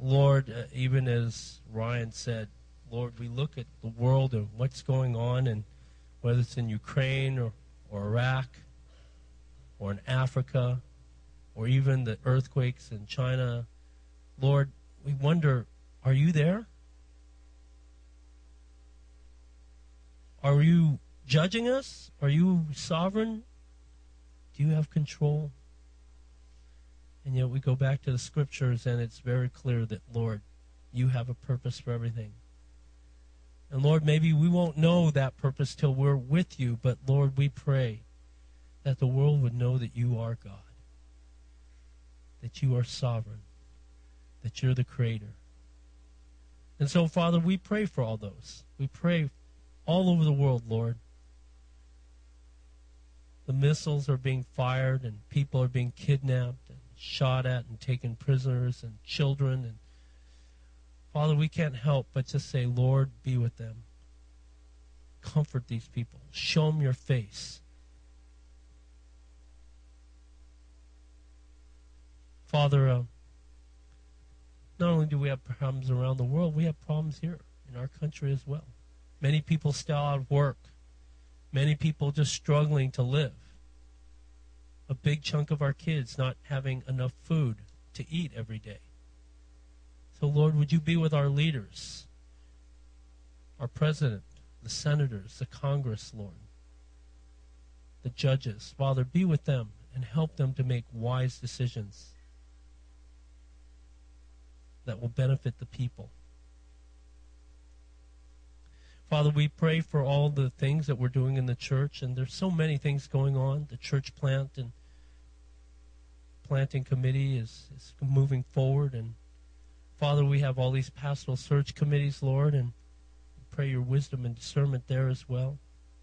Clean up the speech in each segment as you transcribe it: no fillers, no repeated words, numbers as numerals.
Lord, even as Ryan said, Lord, we look at the world and what's going on, and whether it's in Ukraine or Iraq or in Africa or even the earthquakes in China, Lord, we wonder, are you there? Are you judging us? Are you sovereign? Do you have control? And yet we go back to the scriptures, and it's very clear that, Lord, you have a purpose for everything. And Lord, maybe we won't know that purpose till we're with you, but Lord, we pray that the world would know that you are God, that you are sovereign, that you're the creator. And so, Father, we pray for all those. We pray all over the world, Lord. The missiles are being fired, and people are being kidnapped and shot at and taken prisoners, and children. And Father, we can't help but just say, Lord, be with them. Comfort these people. Show them your face. Father, not only do we have problems around the world, we have problems here in our country as well. Many people still out of work. Many people just struggling to live. A big chunk of our kids not having enough food to eat every day. So, Lord, would you be with our leaders, our president, the senators, the Congress, Lord, the judges. Father, be with them and help them to make wise decisions that will benefit the people. Father, we pray for all the things that we're doing in the church, and there's so many things going on. The church planting committee is moving forward, and Father, we have all these pastoral search committees, Lord, and we pray your wisdom and discernment there as well.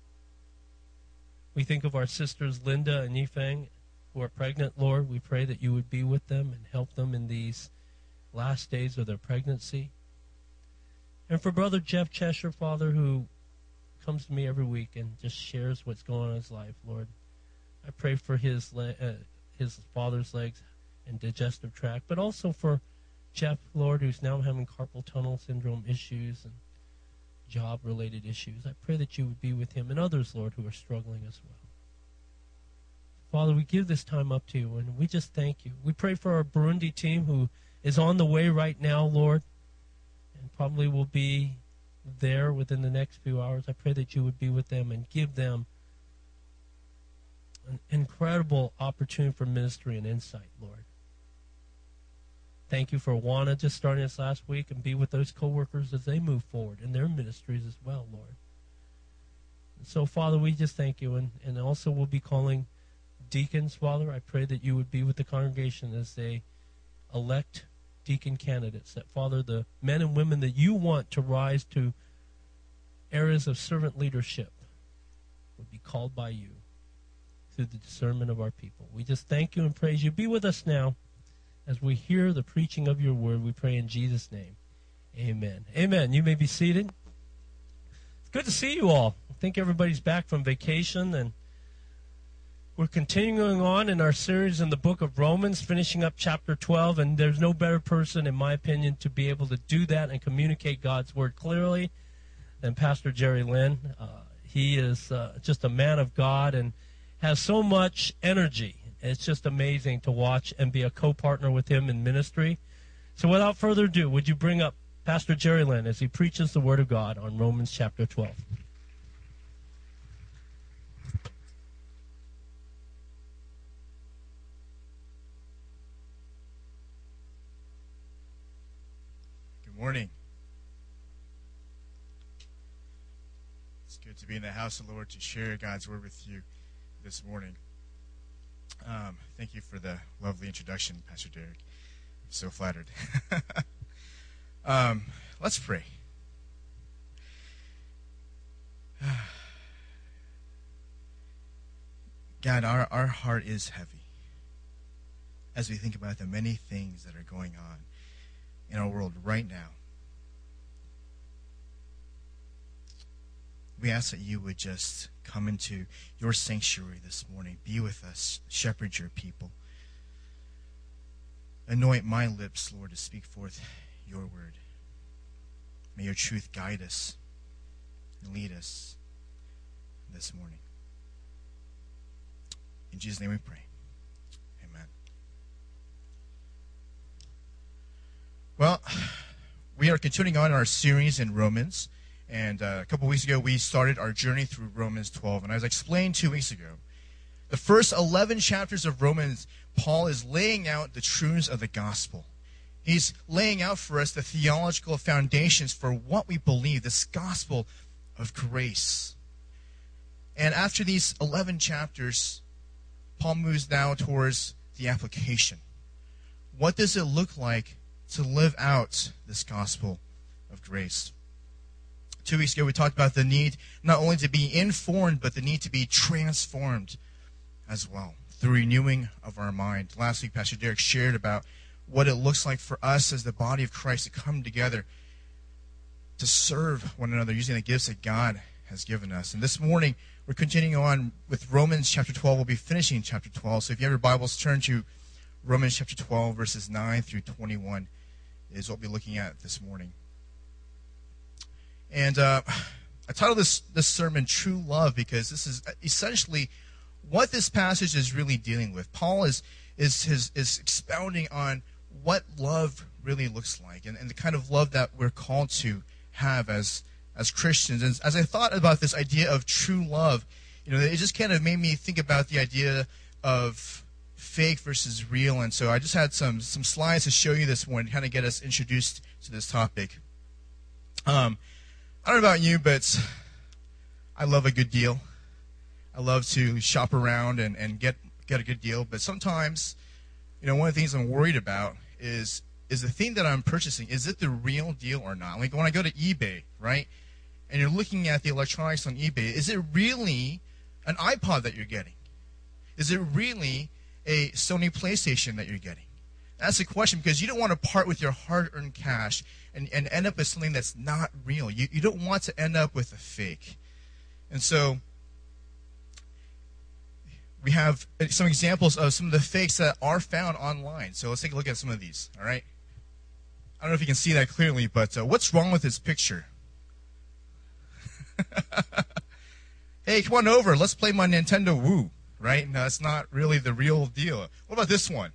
We think of our sisters Linda and Yifeng who are pregnant, Lord. We pray that you would be with them and help them in these last days of their pregnancy. And for Brother Jeff Cheshire, Father, who comes to me every week and just shares what's going on in his life, Lord, I pray for his father's legs and digestive tract, but also for Jeff, Lord, who's now having carpal tunnel syndrome issues and job-related issues. I pray that you would be with him and others, Lord, who are struggling as well. Father, we give this time up to you, and we just thank you. We pray for our Burundi team who is on the way right now, Lord, and probably will be there within the next few hours. I pray that you would be with them and give them an incredible opportunity for ministry and insight, Lord. Thank you for Juana just starting us last week, and be with those co-workers as they move forward in their ministries as well, Lord. And so, Father, we just thank you, and also we'll be calling deacons, Father. I pray that you would be with the congregation as they elect deacon candidates, that, Father, the men and women that you want to rise to areas of servant leadership would be called by you through the discernment of our people. We just thank you and praise you. Be with us now as we hear the preaching of your word. We pray in Jesus' name. Amen. Amen. You may be seated. It's good to see you all. I think everybody's back from vacation, and we're continuing on in our series in the book of Romans, finishing up chapter 12, and there's no better person, in my opinion, to be able to do that and communicate God's word clearly than Pastor Jerry Lynn. He is just a man of God and has so much energy. It's just amazing to watch and be a co-partner with him in ministry. So without further ado, would you bring up Pastor Jerry Lynn as he preaches the word of God on Romans chapter 12. Morning. It's good to be in the house of the Lord to share God's word with you this morning. Thank you for the lovely introduction, Pastor Derek. I'm so flattered. Let's pray. God, our heart is heavy as we think about the many things that are going on in our world right now. We ask that you would just come into your sanctuary this morning. Be with us. Shepherd your people. Anoint my lips, Lord, to speak forth your word. May your truth guide us and lead us this morning. In Jesus' name we pray. Amen. Well, we are continuing on our series in Romans. And a couple weeks ago, we started our journey through Romans 12. And as I explained 2 weeks ago, the first 11 chapters of Romans, Paul is laying out the truths of the gospel. He's laying out for us the theological foundations for what we believe, this gospel of grace. And after these 11 chapters, Paul moves now towards the application. What does it look like to live out this gospel of grace? 2 weeks ago, we talked about the need not only to be informed, but the need to be transformed as well through renewing of our mind. Last week, Pastor Derek shared about what it looks like for us as the body of Christ to come together to serve one another using the gifts that God has given us. And this morning, we're continuing on with Romans chapter 12. We'll be finishing chapter 12. So if you have your Bibles, turn to Romans chapter 12, verses 9 through 21 is what we'll be looking at this morning. And I titled this sermon, True Love, because this is essentially what this passage is really dealing with. Paul is expounding on what love really looks like and the kind of love that we're called to have as Christians. And as I thought about this idea of true love, it just kind of made me think about the idea of fake versus real. And so I just had some slides to show you this morning, kind of get us introduced to this topic. I don't know about you, but I love a good deal. I love to shop around and get a good deal. But sometimes, one of the things I'm worried about is the thing that I'm purchasing, is it the real deal or not? Like when I go to eBay, right, and you're looking at the electronics on eBay, is it really an iPod that you're getting? Is it really a Sony PlayStation that you're getting? That's the question, because you don't want to part with your hard-earned cash and end up with something that's not real. You don't want to end up with a fake. And so we have some examples of some of the fakes that are found online. So let's take a look at some of these, all right? I don't know if you can see that clearly, but what's wrong with this picture? Hey, come on over. Let's play my Nintendo Wii, right? No, that's not really the real deal. What about this one?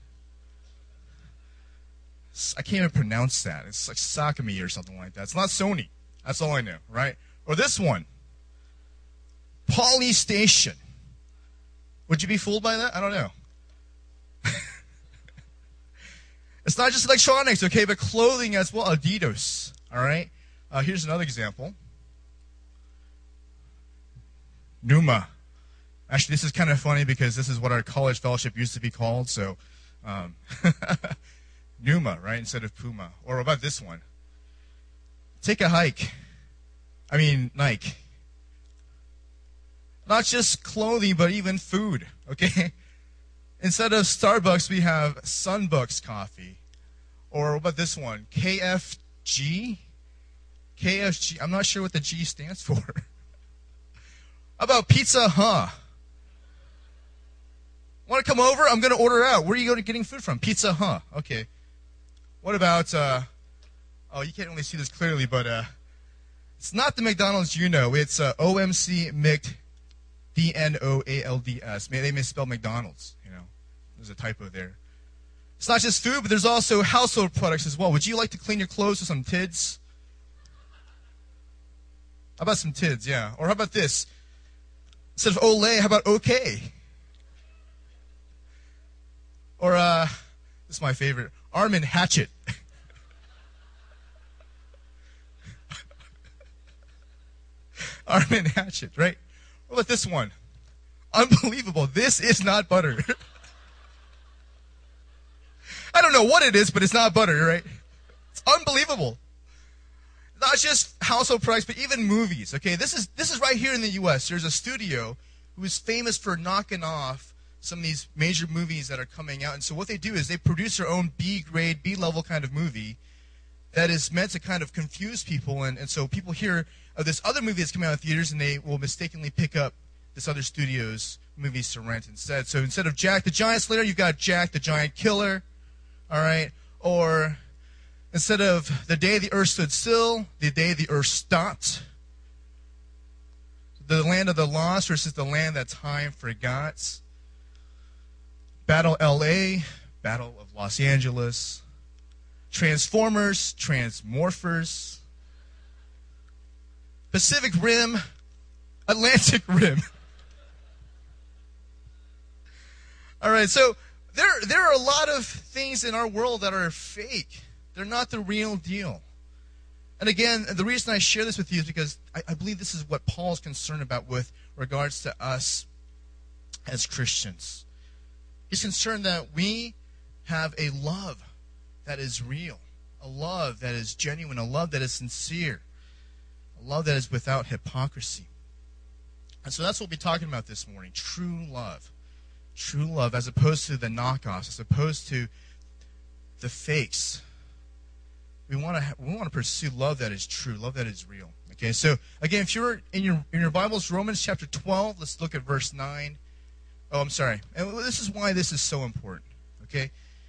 I can't even pronounce that. It's like Sakami or something like that. It's not Sony. That's all I know, right? Or this one. Polystation. Would you be fooled by that? I don't know. It's not just electronics, okay, but clothing as well. Adidas, all right? Here's another example. Numa. Actually, this is kind of funny because this is what our college fellowship used to be called, so... Numa, right, instead of Puma. Or about this one? Take a hike. Nike. Not just clothing, but even food, okay? Instead of Starbucks, we have Sunbucks coffee. Or what about this one? KFG? KFG. I'm not sure what the G stands for. How about Pizza Hut? Want to come over? I'm going to order out. Where are you getting food from? Pizza Hut. Okay. What about, you can't really see this clearly, but it's not the McDonald's It's OMC McDonalds. They misspelled McDonald's, There's a typo there. It's not just food, but there's also household products as well. Would you like to clean your clothes with some Tids? How about some Tids, yeah. Or how about this? Instead of Olay, how about OK? Or, this is my favorite, Arm and Hatchet. Arm and Hatchet, right? What about this one? Unbelievable. This is not butter. I don't know what it is, but it's not butter, right? It's unbelievable. Not just household products, but even movies, okay? This is right here in the U.S. There's a studio who is famous for knocking off some of these major movies that are coming out. And so what they do is they produce their own B-grade, B-level kind of movie that is meant to kind of confuse people. And so people hear of this other movie that's coming out in theaters, and they will mistakenly pick up this other studio's movies to rent instead. So instead of Jack the Giant Slayer, you've got Jack the Giant Killer, all right? Or Instead of the day the earth stood still, the day the earth stopped. The land of the lost versus the land that time forgot. Battle LA, Battle of Los Angeles. Transformers, Transmorphers. Pacific Rim, Atlantic Rim. All right, so there are a lot of things in our world that are fake. They're not the real deal. And again, the reason I share this with you is because I believe this is what Paul's concerned about with regards to us as Christians. He's concerned that we have a love that is real, a love that is genuine, a love that is sincere, a love that is without hypocrisy. And so that's what we'll be talking about this morning, true love. True love, as opposed to the knockoffs, as opposed to the fakes. We want to pursue love that is true, love that is real. Okay, so again, if you're in your Bibles, Romans chapter 12, let's look at verse 9. Oh, I'm sorry. And this is why this is so important. Okay,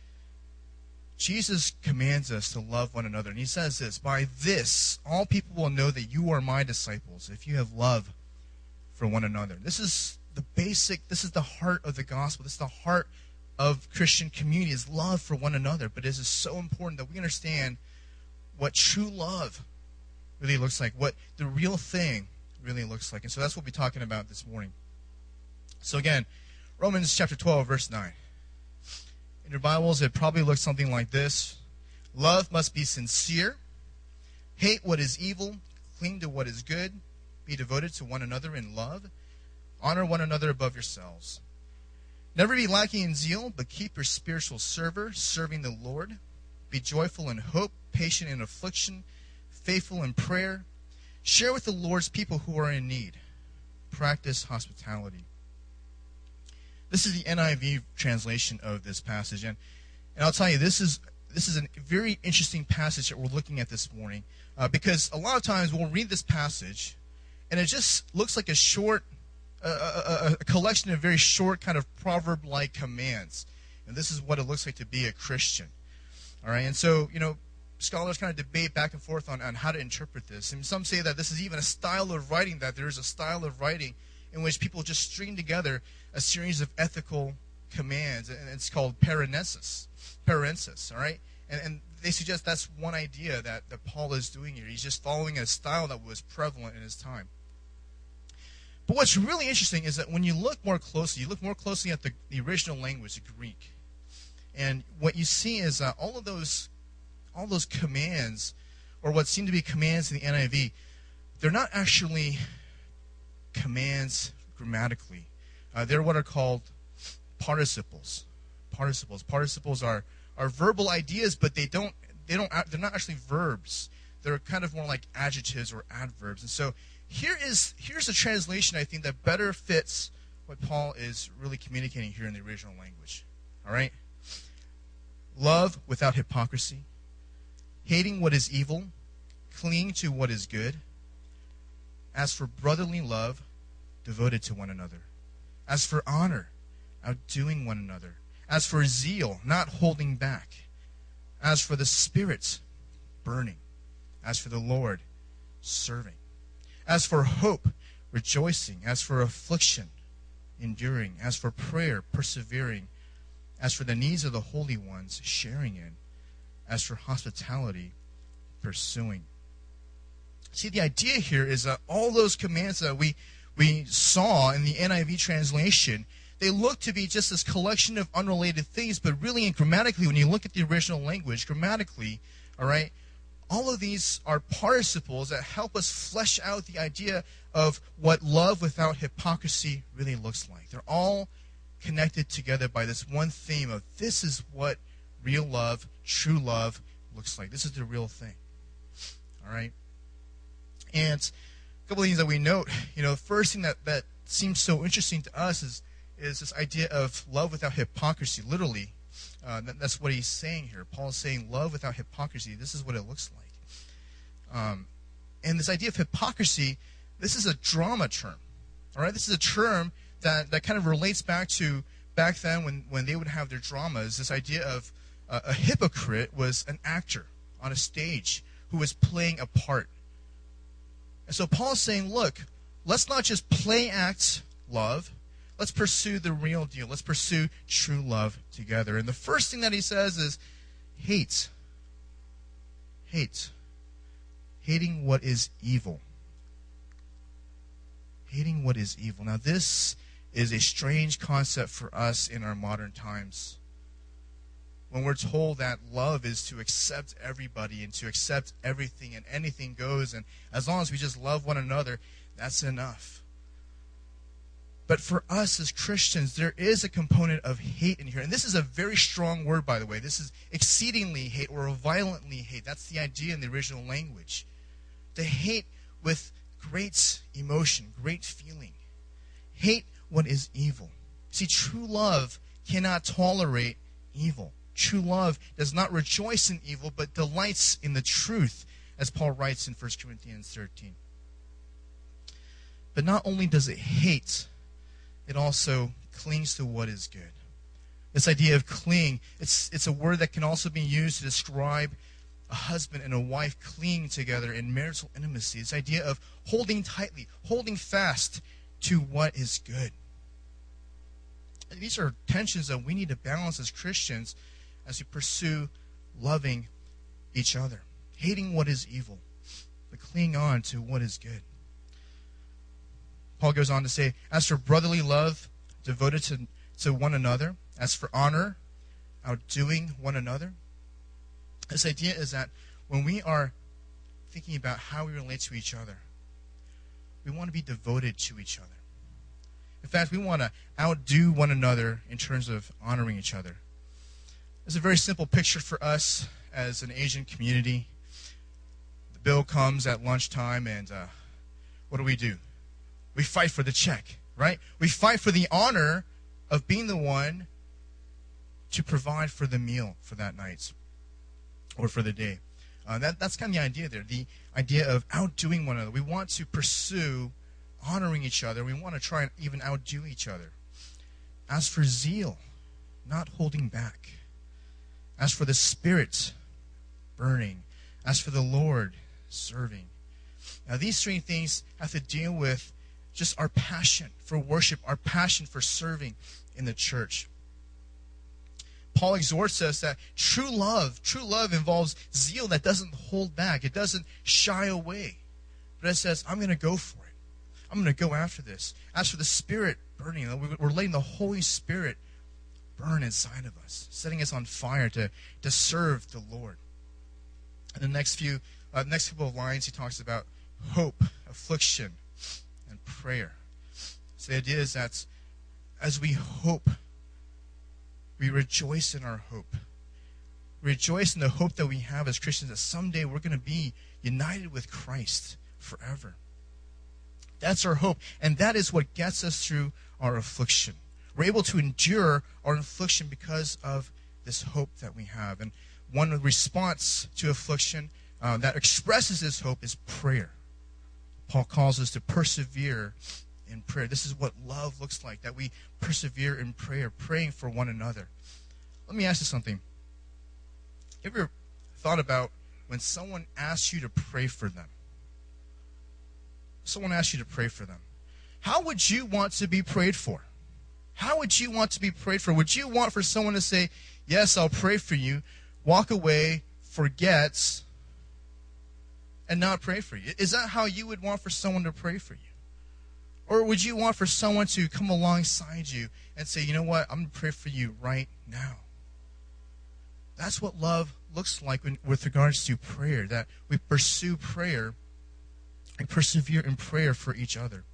Jesus commands us to love one another, and he says this: "By this, all people will know that you are my disciples, if you have love for one another." This is the basic, this is the heart of the gospel. This is the heart of Christian community, is love for one another. But it is so important that we understand what true love really looks like, what the real thing really looks like. And so that's what we'll be talking about this morning. So again, Romans chapter 12, verse 9. In your Bibles, it probably looks something like this. Love must be sincere. Hate what is evil. Cling to what is good. Be devoted to one another in love. Honor one another above yourselves. Never be lacking in zeal, but keep your spiritual fervor, serving the Lord. Be joyful in hope, patient in affliction, faithful in prayer. Share with the Lord's people who are in need. Practice hospitality. This is the NIV translation of this passage. And I'll tell you, this is a very interesting passage that we're looking at this morning. Because a lot of times we'll read this passage, and it just looks like a collection of very short kind of proverb-like commands. And this is what it looks like to be a Christian. All right, and so, scholars kind of debate back and forth on how to interpret this. And some say that this is even a style of writing, that there is a style of writing in which people just string together a series of ethical commands, and it's called parensis, all right? And they suggest that's one idea that Paul is doing here. He's just following a style that was prevalent in his time. But what's really interesting is that when you look more closely at the original language, the Greek, and what you see is all those commands, or what seem to be commands in the NIV, they're not actually commands grammatically. They're what are called participles. Participles are verbal ideas, but they're not actually verbs. They're kind of more like adjectives or adverbs. And so here's a translation, I think, that better fits what Paul is really communicating here in the original language. All right? Love without hypocrisy, hating what is evil, clinging to what is good. As for brotherly love, devoted to one another. As for honor, outdoing one another. As for zeal, not holding back. As for the Spirit, burning. As for the Lord, serving. As for hope, rejoicing. As for affliction, enduring. As for prayer, persevering. As for the needs of the holy ones, sharing in. As for hospitality, pursuing. See, the idea here is that all those commands that we saw in the NIV translation, they look to be just this collection of unrelated things, but really and grammatically, when you look at the original language, grammatically, all right, all of these are participles that help us flesh out the idea of what love without hypocrisy really looks like. They're all connected together by this one theme of this is what real love, true love looks like. This is the real thing. All right? And a couple of things that we note, the first thing that seems so interesting to us is this idea of love without hypocrisy. Literally, that's what he's saying here. Paul is saying love without hypocrisy. This is what it looks like. And this idea of hypocrisy, this is a drama term. All right? This is a term that kind of relates back then when they would have their dramas. This idea of a hypocrite was an actor on a stage who is playing a part. And so Paul's saying, look, let's not just play act love. Let's pursue the real deal. Let's pursue true love together. And the first thing that he says is hate. Hate. Hating what is evil. Hating what is evil. Now this is a strange concept for us in our modern times. When we're told that love is to accept everybody and to accept everything and anything goes, and as long as we just love one another, that's enough. But for us as Christians, there is a component of hate in here. And this is a very strong word, by the way. This is exceedingly hate or violently hate. That's the idea in the original language. To hate with great emotion, great feeling. Hate what is evil. See, true love cannot tolerate evil. True love does not rejoice in evil, but delights in the truth, as Paul writes in 1 Corinthians 13. But not only does it hate, it also clings to what is good. This idea of cling, it's a word that can also be used to describe a husband and a wife clinging together in marital intimacy. This idea of holding tightly, holding fast to what is good. And these are tensions that we need to balance as Christians as we pursue loving each other. Hating what is evil, but clinging on to what is good. Paul goes on to say, as for brotherly love, devoted to one another. As for honor, outdoing one another. This idea is that when we are thinking about how we relate to each other, we want to be devoted to each other. In fact, we want to outdo one another in terms of honoring each other. There's a very simple picture for us as an Asian community. The bill comes at lunchtime, and what do? We fight for the check, right? We fight for the honor of being the one to provide for the meal for that night or for the day. That's kind of the idea there, the idea of outdoing one another. We want to pursue honoring each other. We want to try and even outdo each other. As for zeal, not holding back. As for the Spirit, burning. As for the Lord, serving. Now these three things have to deal with just our passion for worship, our passion for serving in the church. Paul exhorts us that true love involves zeal that doesn't hold back. It doesn't shy away. But it says, I'm going to go for it. I'm going to go after this. As for the Spirit burning, we're letting the Holy Spirit burn inside of us, setting us on fire to serve the Lord. In the next couple of lines, he talks about hope, affliction, and prayer. So the idea is that as we hope, we rejoice in our hope. We rejoice in the hope that we have as Christians that someday we're going to be united with Christ forever. That's our hope, and that is what gets us through our affliction. We're able to endure our affliction because of this hope that we have. And one response to affliction that expresses this hope is prayer. Paul calls us to persevere in prayer. This is what love looks like, that we persevere in prayer, praying for one another. Let me ask you something. You ever thought about when someone asks you to pray for them? Someone asks you to pray for them. How would you want to be prayed for? How would you want to be prayed for? Would you want for someone to say, yes, I'll pray for you, walk away, forget, and not pray for you? Is that how you would want for someone to pray for you? Or would you want for someone to come alongside you and say, you know what, I'm going to pray for you right now? That's what love looks like with regards to prayer, that we pursue prayer and persevere in prayer for each other.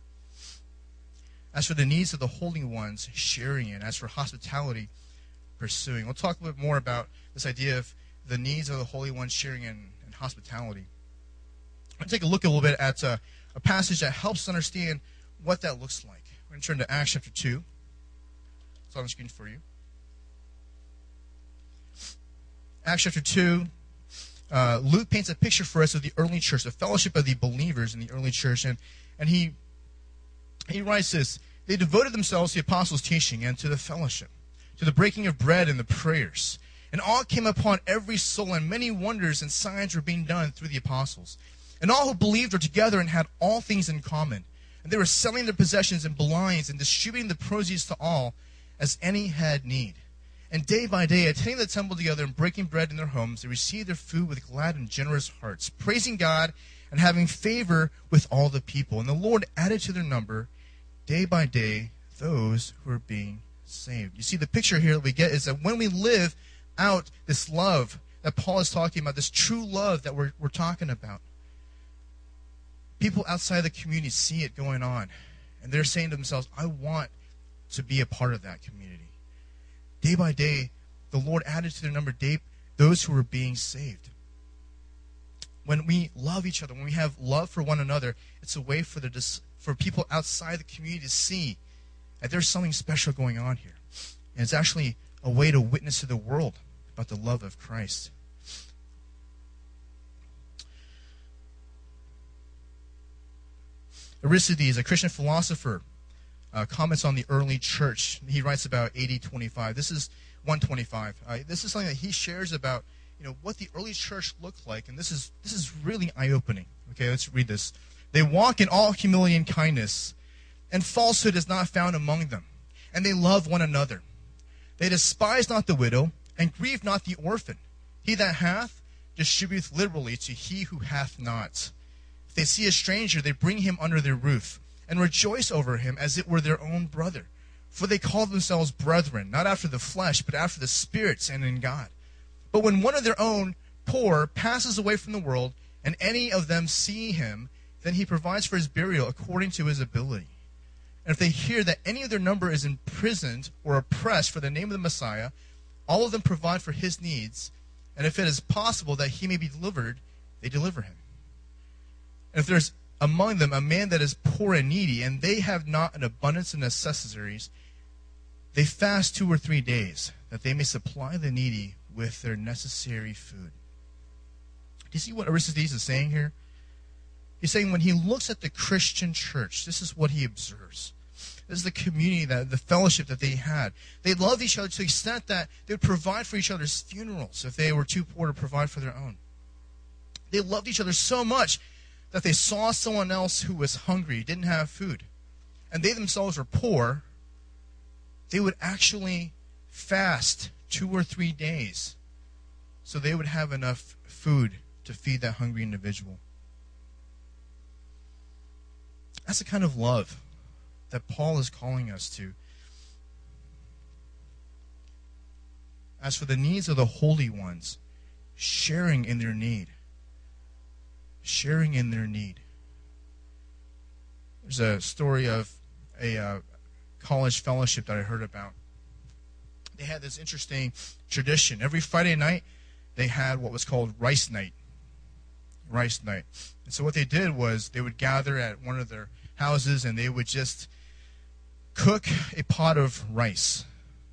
As for the needs of the holy ones, sharing it. As for hospitality, pursuing. We'll talk a little bit more about this idea of the needs of the holy ones, sharing and hospitality. I'm going to take a look a little bit at a passage that helps us understand what that looks like. We're going to turn to Acts chapter 2. It's on the screen for you. Acts chapter 2. Luke paints a picture for us of the early church, the fellowship of the believers in the early church. And he writes this: they devoted themselves to the apostles' teaching and to the fellowship, to the breaking of bread and the prayers. And awe came upon every soul, and many wonders and signs were being done through the apostles. And all who believed were together and had all things in common. And they were selling their possessions and belongings and distributing the proceeds to all as any had need. And day by day, attending the temple together and breaking bread in their homes, they received their food with glad and generous hearts, praising God and having favor with all the people. And the Lord added to their number, day by day, those who are being saved. You see, the picture here that we get is that when we live out this love that Paul is talking about, this true love that we're talking about, people outside the community see it going on. And they're saying to themselves, I want to be a part of that community. Day by day, the Lord added to their number those who were being saved. When we love each other, when we have love for one another, it's a way for people outside the community to see that there's something special going on here. And it's actually a way to witness to the world about the love of Christ. Aristides, a Christian philosopher, comments on the early church. He writes about AD 25. This is 125. This is something that he shares about, what the early church looked like, and this is really eye-opening. Okay, let's read this. They walk in all humility and kindness, and falsehood is not found among them, and they love one another. They despise not the widow, and grieve not the orphan. He that hath distributeth liberally to he who hath not. If they see a stranger, they bring him under their roof, and rejoice over him as it were their own brother. For they call themselves brethren, not after the flesh, but after the spirits and in God. But when one of their own, poor, passes away from the world, and any of them see him, then he provides for his burial according to his ability. And if they hear that any of their number is imprisoned or oppressed for the name of the Messiah, all of them provide for his needs, and if it is possible that he may be delivered, they deliver him. And if there's among them a man that is poor and needy, and they have not an abundance of necessaries, they fast 2 or 3 days, that they may supply the needy with their necessary food. Do you see what Aristides is saying here? He's saying when he looks at the Christian church, this is what he observes. This is the community, the fellowship that they had. They loved each other to the extent that they would provide for each other's funerals if they were too poor to provide for their own. They loved each other so much that they saw someone else who was hungry, didn't have food, and they themselves were poor, they would actually fast 2 or 3 days so they would have enough food to feed that hungry individual. That's the kind of love that Paul is calling us to. As for the needs of the holy ones, sharing in their need. Sharing in their need. There's a story of a college fellowship that I heard about. They had this interesting tradition. Every Friday night, they had what was called rice night. Rice night. And so what they did was they would gather at one of their houses and they would just cook a pot of rice.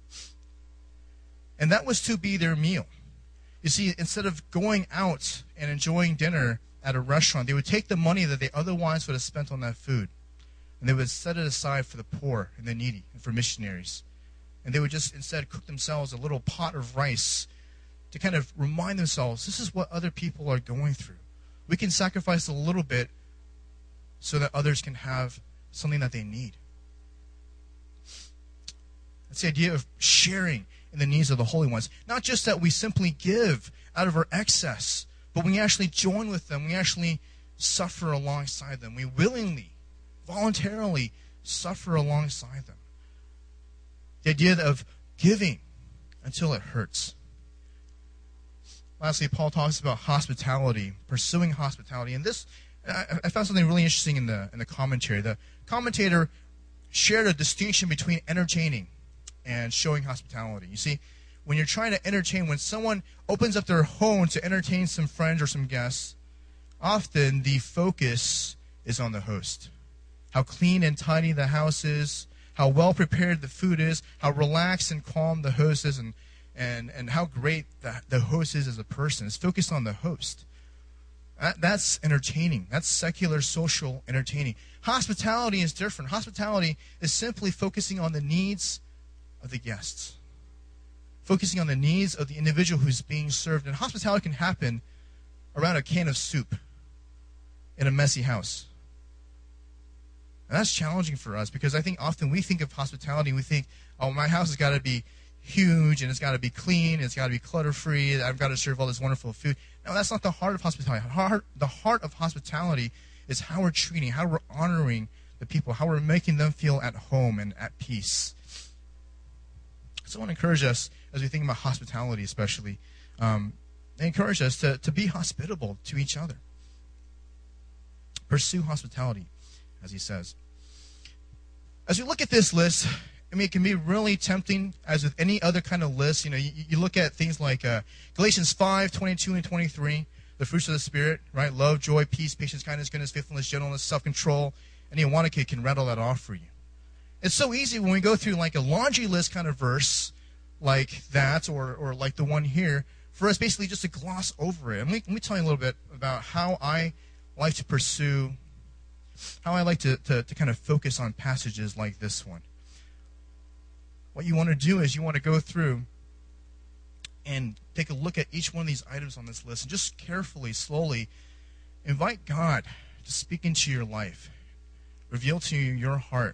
And that was to be their meal. You see, instead of going out and enjoying dinner at a restaurant, they would take the money that they otherwise would have spent on that food, and they would set it aside for the poor and the needy and for missionaries. And they would just instead cook themselves a little pot of rice to kind of remind themselves, this is what other people are going through. We can sacrifice a little bit so that others can have something that they need. That's the idea of sharing in the needs of the holy ones. Not just that we simply give out of our excess, but we actually join with them. We actually suffer alongside them. We willingly, voluntarily suffer alongside them. The idea of giving until it hurts. Lastly, Paul talks about hospitality, pursuing hospitality. And this, I found something really interesting in the commentary. The commentator shared a distinction between entertaining and showing hospitality. You see, when you're trying to entertain, when someone opens up their home to entertain some friends or some guests, often the focus is on the host. How clean and tidy the house is, how well prepared the food is, how relaxed and calm the host is, and how great the host is as a person. It's focused on the host. That's entertaining. That's secular social entertaining. Hospitality is different. Hospitality is simply focusing on the needs of the guests. focusing on the needs of the individual who's being served. And hospitality can happen around a can of soup in a messy house. And that's challenging for us because I think often we think of hospitality and we think, oh, my house has got to be huge and it's got to be clean, it's got to be clutter-free, I've got to serve all this wonderful food. No, that's not the heart of hospitality. The heart of hospitality is how we're treating, how we're honoring the people, how we're making them feel at home and at peace. So I want to encourage us, as we think about hospitality especially, encourage us to be hospitable to each other. Pursue hospitality, as he says. As we look at this list, I mean, it can be really tempting, as with any other kind of list. You know, you look at things like Galatians 5, 22 and 23, the fruits of the Spirit, right? Love, joy, peace, patience, kindness, goodness, faithfulness, gentleness, self-control. Anyone want a kid can rattle that off for you. It's so easy when we go through like a laundry list kind of verse like that, or like the one here, for us basically just to gloss over it. And let me tell you a little bit about how I like to pursue, how I like to kind of focus on passages like this one. What you want to do is you want to go through and take a look at each one of these items on this list and just carefully, slowly invite God to speak into your life, reveal to you your heart.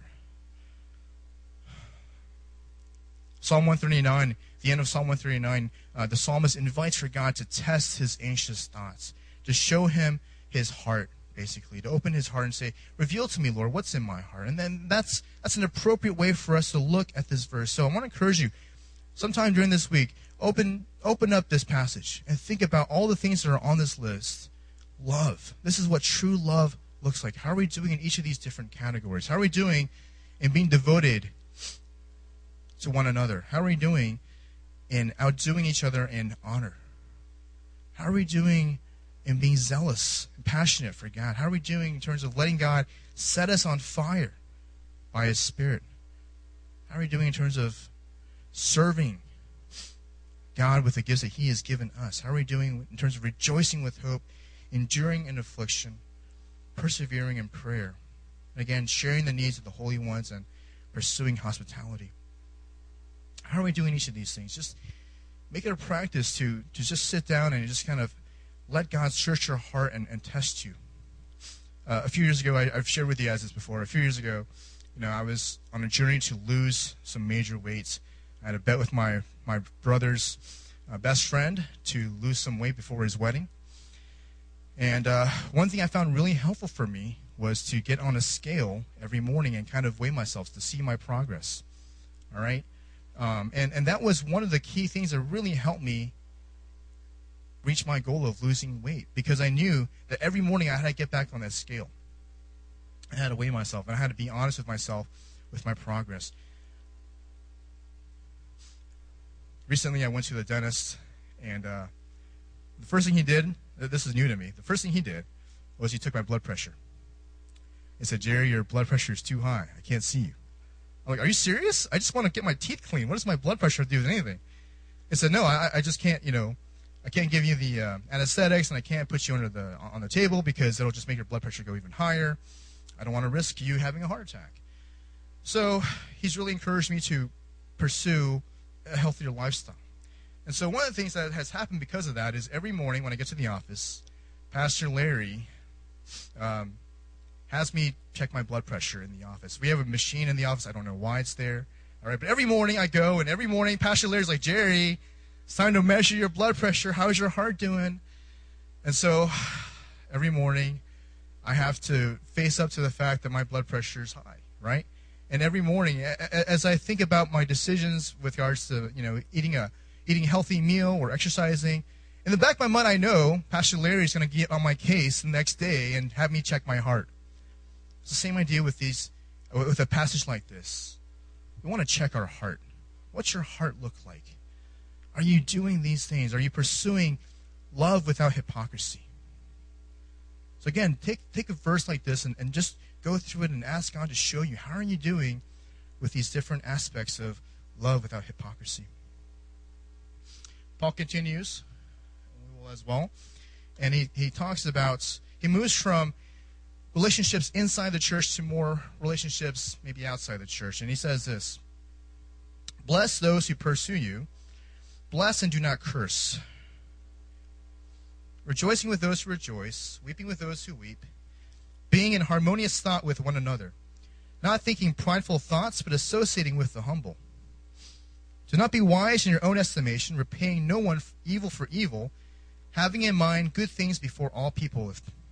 Psalm 139, the end of Psalm 139, the psalmist invites for God to test his anxious thoughts, to show him his heart, basically, to open his heart and say, reveal to me, Lord, what's in my heart. And then that's an appropriate way for us to look at this verse. So I want to encourage you, sometime during this week, open up this passage and think about all the things that are on this list. Love. This is what true love looks like. How are we doing in each of these different categories? How are we doing in being devoted to one another? How are we doing in outdoing each other in honor? How are we doing in being zealous and passionate for God? How are we doing in terms of letting God set us on fire by His Spirit? How are we doing in terms of serving God with the gifts that He has given us? How are we doing in terms of rejoicing with hope, enduring in affliction, persevering in prayer, and again, sharing the needs of the holy ones and pursuing hospitality? How are we doing each of these things? Just make it a practice to just sit down and just kind of let God search your heart and test you. A few years ago, I've shared with you guys this before. A few years ago, I was on a journey to lose some major weight. I had a bet with my brother's best friend to lose some weight before his wedding. And one thing I found really helpful for me was to get on a scale every morning and kind of weigh myself to see my progress. All right? And that was one of the key things that really helped me reach my goal of losing weight, because I knew that every morning I had to get back on that scale. I had to weigh myself, and I had to be honest with myself with my progress. Recently, I went to the dentist, and the first thing he did, this is new to me, the first thing he did was he took my blood pressure. He said, "Jerry, your blood pressure is too high. I can't see you." I'm like, "Are you serious? I just want to get my teeth clean. What does my blood pressure do with anything?" He said, "No, I just can't, I can't give you the anesthetics, and I can't put you on the table because it'll just make your blood pressure go even higher. I don't want to risk you having a heart attack." So he's really encouraged me to pursue a healthier lifestyle. And so one of the things that has happened because of that is every morning when I get to the office, Pastor Larry has me check my blood pressure in the office. We have a machine in the office. I don't know why it's there. All right, but every morning I go, and every morning Pastor Larry's like, "Jerry, it's time to measure your blood pressure. How's your heart doing?" And so every morning I have to face up to the fact that my blood pressure is high, right? And every morning, as I think about my decisions with regards to, eating a healthy meal or exercising, in the back of my mind I know Pastor Larry is going to get on my case the next day and have me check my heart. It's the same idea with a passage like this. We want to check our heart. What's your heart look like? Are you doing these things? Are you pursuing love without hypocrisy? So again, take a verse like this and just go through it and ask God to show you, how are you doing with these different aspects of love without hypocrisy? Paul continues, and we will as well, and he talks about, he moves from relationships inside the church to more relationships maybe outside the church. And he says this: "Bless those who pursue you. bless and do not curse. Rejoicing with those who rejoice, weeping with those who weep, being in harmonious thought with one another, not thinking prideful thoughts, but associating with the humble. Do not be wise in your own estimation, repaying no one evil for evil, having in mind good things before all people.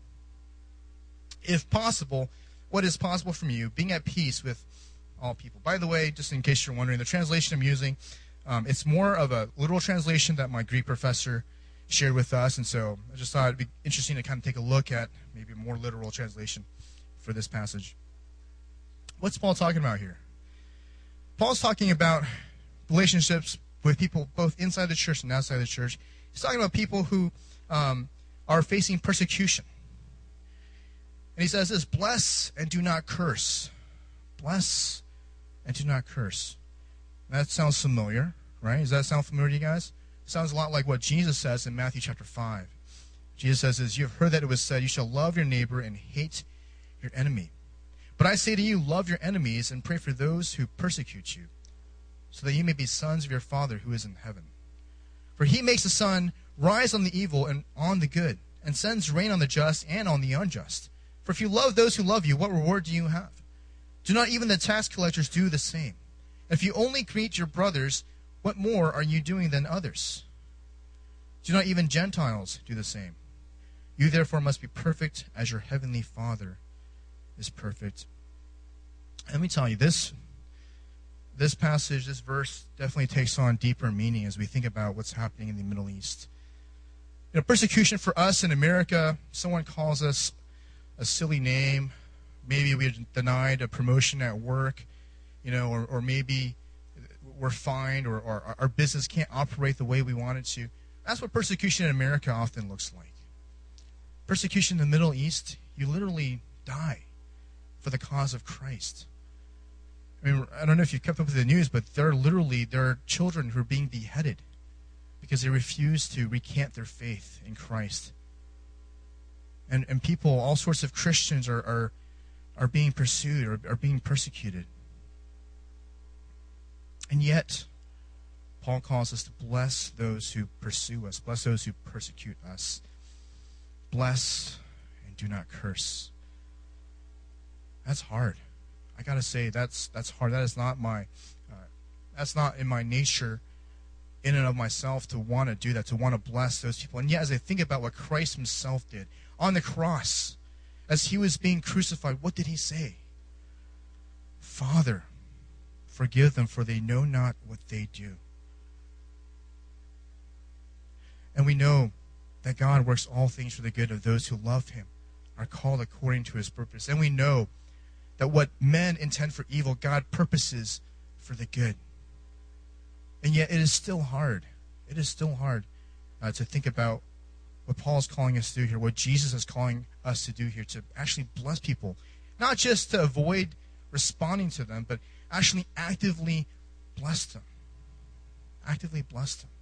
If possible, what is possible from you, being at peace with all people. By the way, just in case you're wondering, the translation I'm using, it's more of a literal translation that my Greek professor shared with us, and so I just thought it'd be interesting to kind of take a look at maybe a more literal translation for this passage. What's Paul talking about here? Paul's talking about relationships with people both inside the church and outside the church. He's talking about people who are facing persecution. And he says this, bless and do not curse. Bless and do not curse. That sounds familiar, right? Does that sound familiar to you guys? It sounds a lot like what Jesus says in Matthew chapter 5. Jesus says this, you have heard that it was said, you shall love your neighbor and hate your enemy. But I say to you, love your enemies and pray for those who persecute you, so that you may be sons of your Father who is in heaven. For he makes the sun rise on the evil and on the good, and sends rain on the just and on the unjust. For if you love those who love you, what reward do you have? Do not even the tax collectors do the same? If you only greet your brothers, what more are you doing than others? Do not even Gentiles do the same? You therefore must be perfect as your heavenly Father is perfect. Let me tell you, this passage, this verse definitely takes on deeper meaning as we think about what's happening in the Middle East. You know, persecution for us in America, someone calls us a silly name. Maybe we denied a promotion at work, or maybe we're fined or our business can't operate the way we want it to. That's what persecution in America often looks like. Persecution in the Middle East, you literally die for the cause of Christ. I mean, I don't know if you've kept up with the news, but there are children who are being beheaded because they refuse to recant their faith in Christ. And people, all sorts of Christians are being pursued or are being persecuted. And yet, Paul calls us to bless those who pursue us, bless those who persecute us. Bless and do not curse. That's hard. I gotta say, that's hard. That is not that's not in my nature, in and of myself, to want to do that, to want to bless those people. And yet, as I think about what Christ himself did on the cross, as he was being crucified, what did he say? Father, forgive them, for they know not what they do. And we know that God works all things for the good of those who love him, are called according to his purpose. And we know that what men intend for evil, God purposes for the good. And yet it is still hard. It is still hard to think about what Paul is calling us to do here, what Jesus is calling us to do here, to actually bless people. Not just to avoid responding to them, but actually actively bless them. Actively bless them.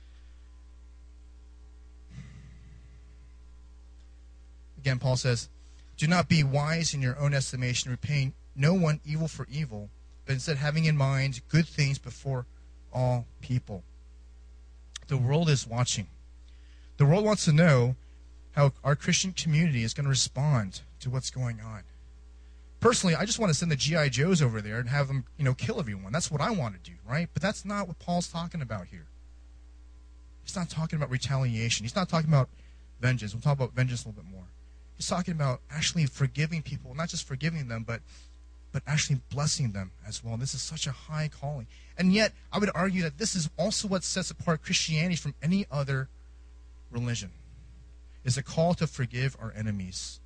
Again, Paul says, do not be wise in your own estimation, repaying no one evil for evil, but instead having in mind good things before all people. The world is watching. The world wants to know how our Christian community is going to respond to what's going on. Personally, I just want to send the G.I. Joes over there and have them, kill everyone. That's what I want to do, right? But that's not what Paul's talking about here. He's not talking about retaliation. He's not talking about vengeance. We'll talk about vengeance a little bit more. He's talking about actually forgiving people, not just forgiving them, but actually blessing them as well. And this is such a high calling. And yet, I would argue that this is also what sets apart Christianity from any other religion, is a call to forgive our enemies.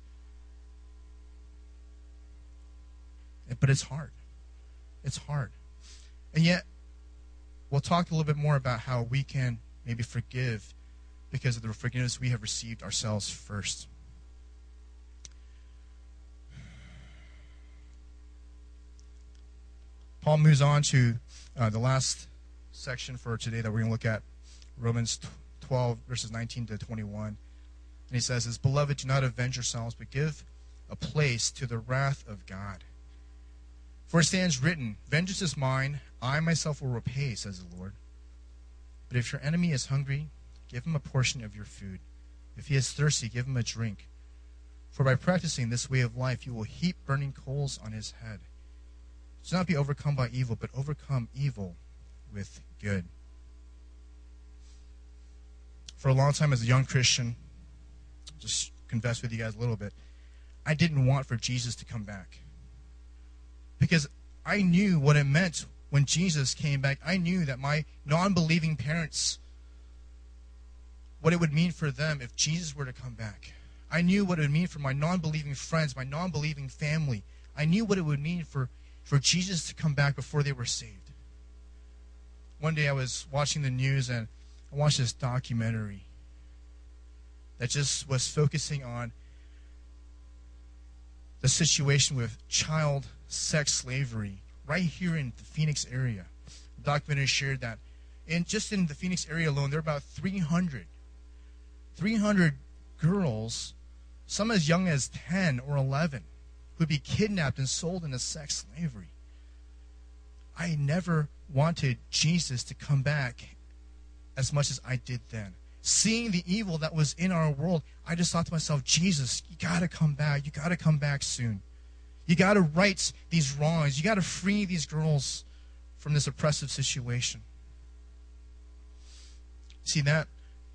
But it's hard. It's hard. And yet, we'll talk a little bit more about how we can maybe forgive because of the forgiveness we have received ourselves first. Paul moves on to the last section for today that we're going to look at, Romans 12, verses 19 to 21. And he says, Beloved, do not avenge yourselves, but give a place to the wrath of God. For it stands written, Vengeance is mine, I myself will repay, says the Lord. But if your enemy is hungry, give him a portion of your food. If he is thirsty, give him a drink. For by practicing this way of life, you will heap burning coals on his head. Do not be overcome by evil, but overcome evil with good. For a long time as a young Christian, just confess with you guys a little bit, I didn't want for Jesus to come back. Because I knew what it meant when Jesus came back. I knew that my non-believing parents, what it would mean for them if Jesus were to come back. I knew what it would mean for my non-believing friends, my non-believing family. I knew what it would mean for Jesus to come back before they were saved. One day I was watching the news and I watched this documentary that just was focusing on the situation with child sex slavery right here in the Phoenix area. The documentary shared that just in the Phoenix area alone, there are about 300 girls, some as young as 10 or 11, who would be kidnapped and sold into sex slavery. I never wanted Jesus to come back as much as I did then. Seeing the evil that was in our world, I just thought to myself, Jesus, you got to come back. You got to come back soon. You got to right these wrongs. You got to free these girls from this oppressive situation. See, that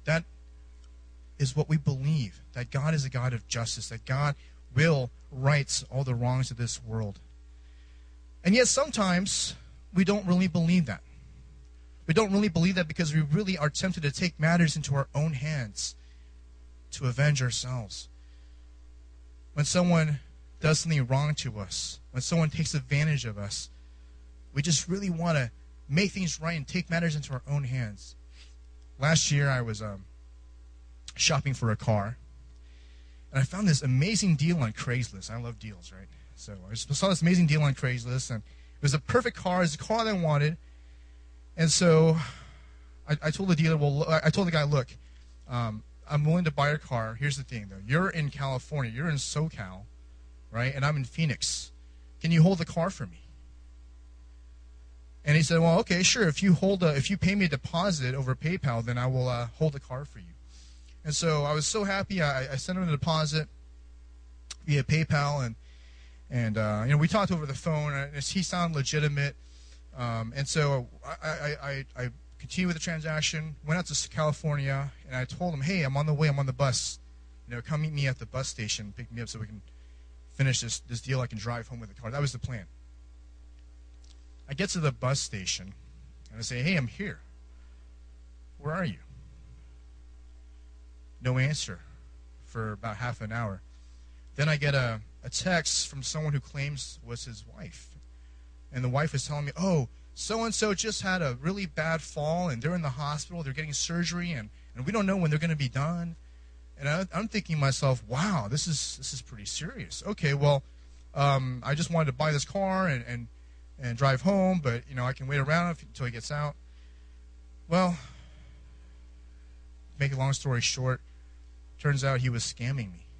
is what we believe, that God is a God of justice, that God will right all the wrongs of this world. And yet sometimes we don't really believe that. We don't really believe that because we really are tempted to take matters into our own hands to avenge ourselves. When someone does something wrong to us, when someone takes advantage of us, we just really want to make things right and take matters into our own hands. Last year I was shopping for a car, and I found this amazing deal on Craigslist. I love deals, right? So I saw this amazing deal on Craigslist, and it was a perfect car. It was the car that I wanted. And so I told the dealer, I told the guy, look, I'm willing to buy your car. Here's the thing, though. You're in California. You're in SoCal, right? And I'm in Phoenix. Can you hold the car for me? And he said, well, okay, sure. If you pay me a deposit over PayPal, then I will hold the car for you. And so I was so happy. I sent him a deposit via PayPal, and we talked over the phone. And he sounded legitimate. And so I continued with the transaction, went out to California, and I told him, hey, I'm on the way. I'm on the bus. Come meet me at the bus station, pick me up so we can finish this deal. I can drive home with the car. That was the plan. I get to the bus station, and I say, hey, I'm here. Where are you? No answer for about half an hour. Then I get a text from someone who claims was his wife. And the wife is telling me, oh, so-and-so just had a really bad fall, and they're in the hospital. They're getting surgery, and we don't know when they're going to be done. And I'm thinking to myself, wow, this is pretty serious. Okay, well, I just wanted to buy this car and drive home, but, I can wait around until he gets out. Well, make a long story short, turns out he was scamming me.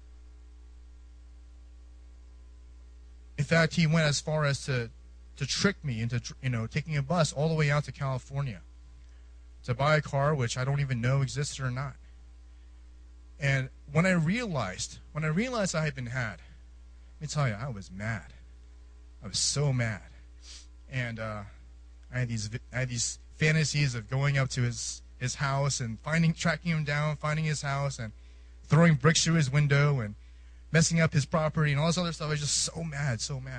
In fact, he went as far as to trick me into, taking a bus all the way out to California to buy a car which I don't even know existed or not. And when I realized I had been had, let me tell you, I was mad. I was so mad. And I had these fantasies of going up to his house and tracking him down, finding his house, and throwing bricks through his window and messing up his property and all this other stuff. I was just so mad.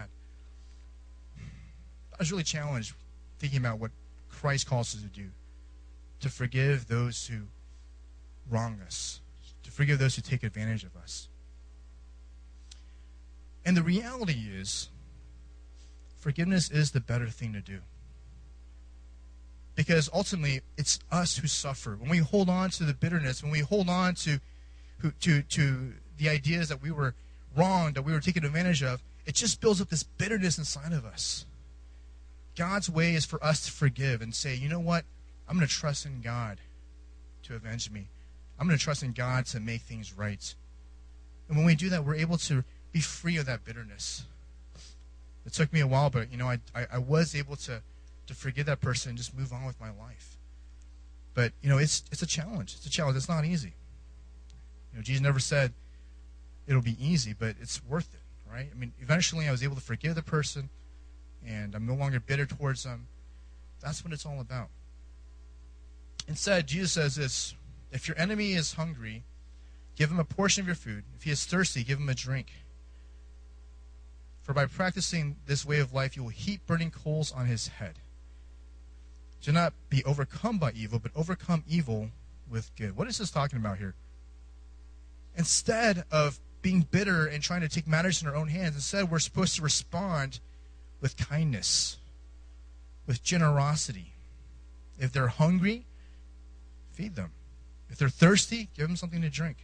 I was really challenged thinking about what Christ calls us to do, to forgive those who wrong us, to forgive those who take advantage of us. And the reality is, forgiveness is the better thing to do. Because ultimately, it's us who suffer. When we hold on to the bitterness, when we hold on to the ideas that we were wronged, that we were taken advantage of, it just builds up this bitterness inside of us. God's way is for us to forgive and say, you know what? I'm going to trust in God to avenge me. I'm going to trust in God to make things right. And when we do that, we're able to be free of that bitterness. It took me a while, but I was able to forgive that person and just move on with my life. But, it's a challenge. It's a challenge. It's not easy. Jesus never said it'll be easy, but it's worth it, right? I mean, eventually I was able to forgive the person, and I'm no longer bitter towards them. That's what it's all about. Instead, Jesus says this: if your enemy is hungry, give him a portion of your food. If he is thirsty, give him a drink. For by practicing this way of life, you will heap burning coals on his head. Do not be overcome by evil, but overcome evil with good. What is this talking about here? Instead of being bitter and trying to take matters in our own hands, instead we're supposed to respond with kindness, with generosity. If they're hungry, feed them. If they're thirsty, give them something to drink.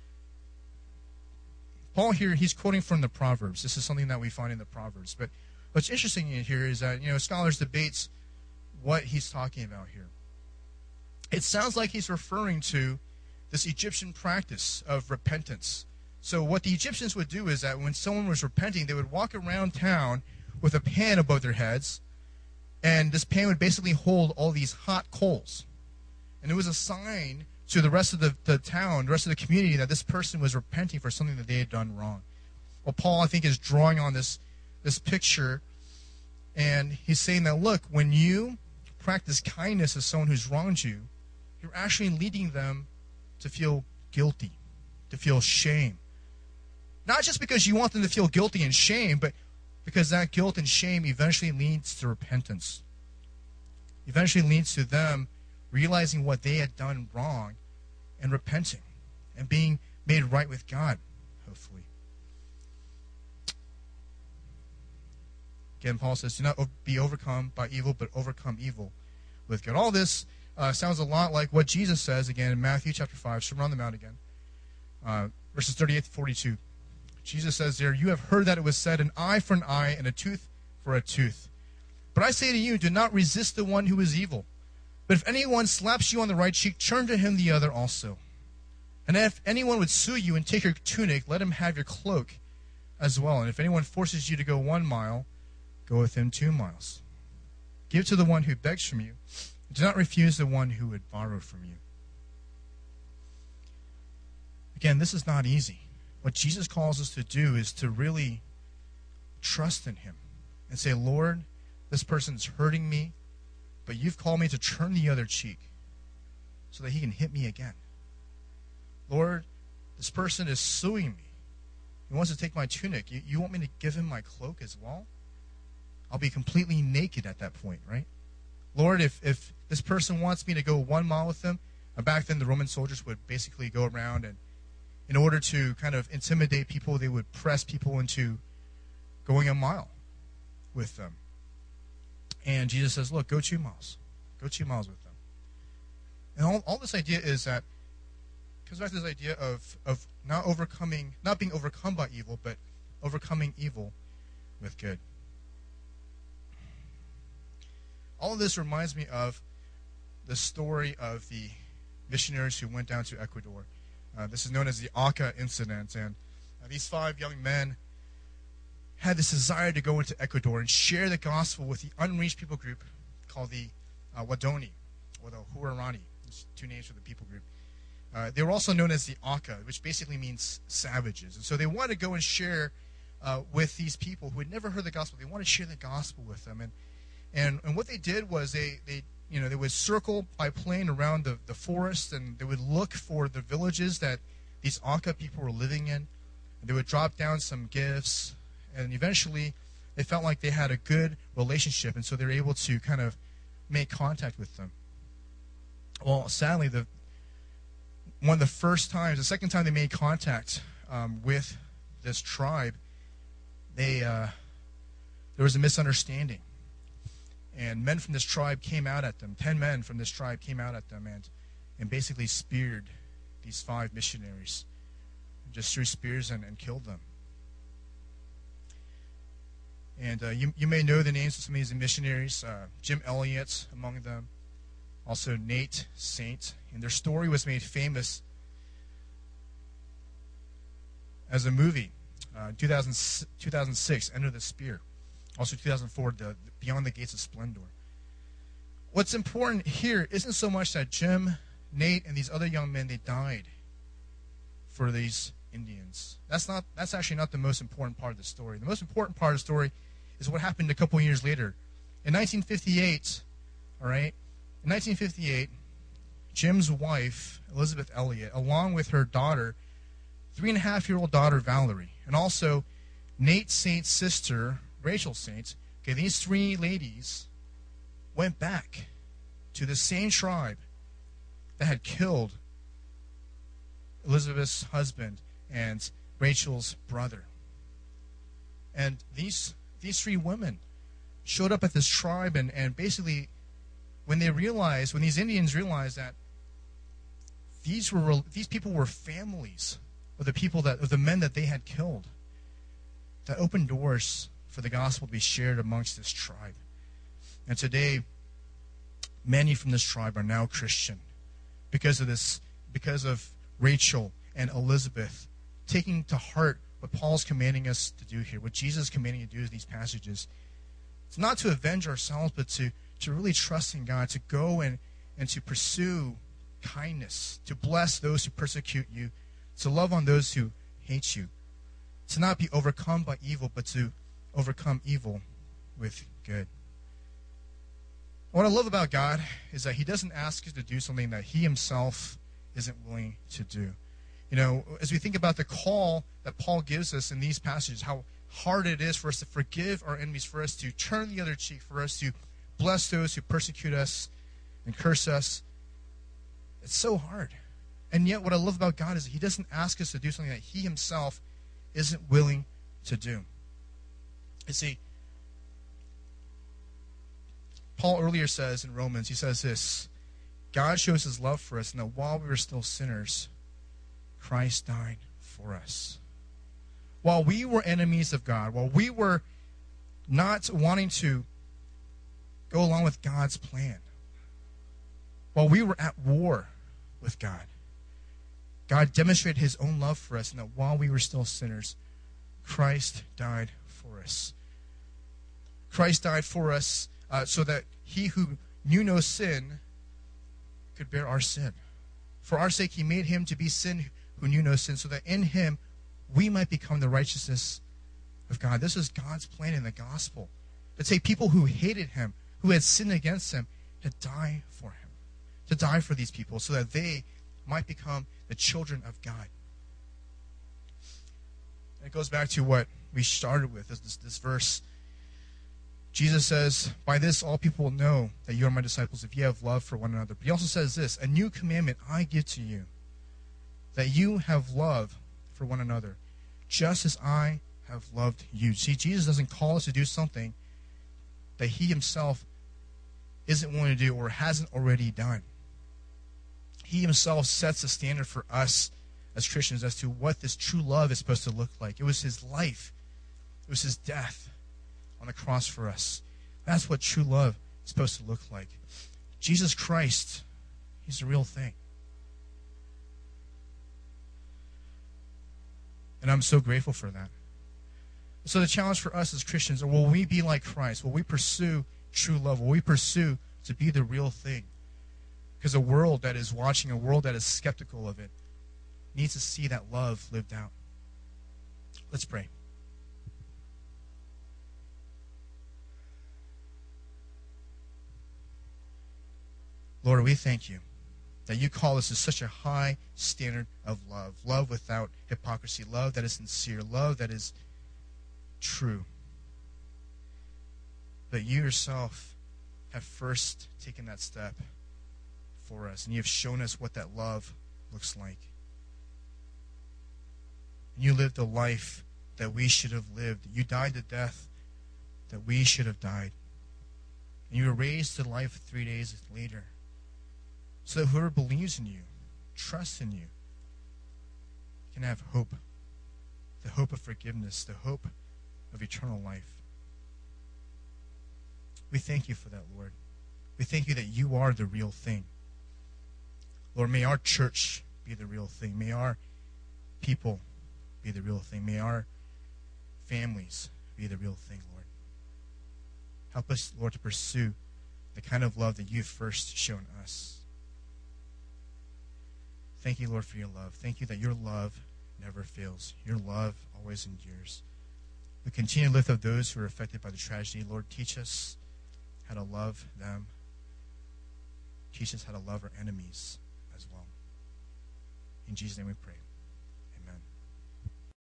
Paul here, he's quoting from the Proverbs. This is something that we find in the Proverbs. But what's interesting in here is that, scholars debate what he's talking about here. It sounds like he's referring to this Egyptian practice of repentance. So what the Egyptians would do is that when someone was repenting, they would walk around town with a pan above their heads, and this pan would basically hold all these hot coals. And it was a sign to the rest of the town, the rest of the community, that this person was repenting for something that they had done wrong. Well, Paul, I think, is drawing on this picture, and he's saying that, look, when you practice kindness to someone who's wronged you, you're actually leading them to feel guilty, to feel shame. Not just because you want them to feel guilty and shame, but because that guilt and shame eventually leads to repentance. Eventually leads to them realizing what they had done wrong and repenting and being made right with God, hopefully. Again, Paul says, do not be overcome by evil, but overcome evil with good. All this sounds a lot like what Jesus says, again, in Matthew chapter 5, Sermon on the Mount again, verses 38 to 42. Jesus says there, you have heard that it was said, an eye for an eye and a tooth for a tooth. But I say to you, do not resist the one who is evil. But if anyone slaps you on the right cheek, turn to him the other also. And if anyone would sue you and take your tunic, let him have your cloak as well. And if anyone forces you to go 1 mile, go with him 2 miles. Give to the one who begs from you. Do not refuse the one who would borrow from you. Again, this is not easy. What Jesus calls us to do is to really trust in him and say, Lord, this person's hurting me, but you've called me to turn the other cheek so that he can hit me again. Lord, this person is suing me. He wants to take my tunic. You want me to give him my cloak as well? I'll be completely naked at that point, right? Lord, if this person wants me to go 1 mile with them, back then the Roman soldiers would basically go around, and in order to kind of intimidate people, they would press people into going 1 mile with them. And Jesus says, look, go 2 miles. Go 2 miles with them. And all this idea is that, comes back to this idea of not being overcome by evil, but overcoming evil with good. All of this reminds me of the story of the missionaries who went down to Ecuador. This is known as the Auca incident, and these 5 young men had this desire to go into Ecuador and share the gospel with the unreached people group called the Wadoni, or the Huarani. There's 2 names for the people group. They were also known as the Auca, which basically means savages. And so they wanted to go and share with these people who had never heard the gospel. They wanted to share the gospel with them. And what they did was they would circle by plane around the forest, and they would look for the villages that these Auca people were living in. And they would drop down some gifts, and eventually they felt like they had a good relationship, and so they were able to kind of make contact with them. Well, sadly, the second time they made contact with this tribe, there was a misunderstanding. And men from this tribe came out at them. 10 men from this tribe came out at them and basically speared these 5 missionaries. Just threw spears and killed them. And you may know the names of some of these missionaries. Jim Elliot among them. Also Nate Saint. And their story was made famous as a movie. 2006, Enter the Spear. Also 2004, Beyond the Gates of Splendor. what's important here isn't so much that Jim, Nate, and these other young men, they died for these Indians. That's actually not the most important part of the story. The most important part of the story is what happened a couple of years later. In 1958, all right, in 1958, Jim's wife, Elizabeth Elliot, along with her daughter, 3.5-year-old daughter, Valerie, and also Nate Saint's sister, Rachel Saint, okay, these three ladies went back to the same tribe that had killed Elizabeth's husband and Rachel's brother. And these three women showed up at this tribe, and basically when these Indians realized that these people were families of the men that they had killed, that opened doors for the gospel to be shared amongst this tribe. And today, many from this tribe are now Christian because of Rachel and Elizabeth taking to heart what Paul's commanding us to do here, what Jesus is commanding us to do in these passages. It's not to avenge ourselves, but to really trust in God, to go and to pursue kindness, to bless those who persecute you, to love on those who hate you, to not be overcome by evil, but to overcome evil with good. What I love about God is that he doesn't ask us to do something that he himself isn't willing to do. You know, as we think about the call that Paul gives us in these passages, how hard it is for us to forgive our enemies, for us to turn the other cheek, for us to bless those who persecute us and curse us. It's so hard. And yet what I love about God is that he doesn't ask us to do something that he himself isn't willing to do. You see, Paul earlier says in Romans, he says this, God shows his love for us, and that while we were still sinners, Christ died for us. While we were enemies of God, while we were not wanting to go along with God's plan, while we were at war with God, God demonstrated his own love for us, and that while we were still sinners, Christ died for us. Christ died for us so that he who knew no sin could bear our sin. For our sake he made him to be sin who knew no sin, so that in him we might become the righteousness of God. This is God's plan in the gospel. To take people who hated him, who had sinned against him, to die for him. To die for these people so that they might become the children of God. And it goes back to what we started with, this verse. Jesus says, by this all people will know that you are my disciples if you have love for one another. But he also says this, a new commandment I give to you, that you have love for one another, just as I have loved you. See, Jesus doesn't call us to do something that he himself isn't willing to do or hasn't already done. He himself sets the standard for us as Christians as to what this true love is supposed to look like. It was his life. It was his death on the cross for us. That's what true love is supposed to look like. Jesus Christ, he's the real thing. And I'm so grateful for that. So the challenge for us as Christians, will we be like Christ? Will we pursue true love? Will we pursue to be the real thing? Because a world that is watching, a world that is skeptical of it, needs to see that love lived out. Let's pray. Lord, we thank you that you call us to such a high standard of love. Love without hypocrisy. Love that is sincere. Love that is true. That you yourself have first taken that step for us. And you have shown us what that love looks like. And you lived the life that we should have lived. You died the death that we should have died. And you were raised to life 3 days later. So that whoever believes in you, trusts in you, can have hope. The hope of forgiveness, the hope of eternal life. We thank you for that, Lord. We thank you that you are the real thing. Lord, may our church be the real thing. May our people be the real thing. May our families be the real thing, Lord. Help us, Lord, to pursue the kind of love that you've first shown us. Thank you, Lord, for your love. Thank you that your love never fails. Your love always endures. We continue to lift up those who are affected by the tragedy. Lord, teach us how to love them. Teach us how to love our enemies as well. In Jesus' name we pray.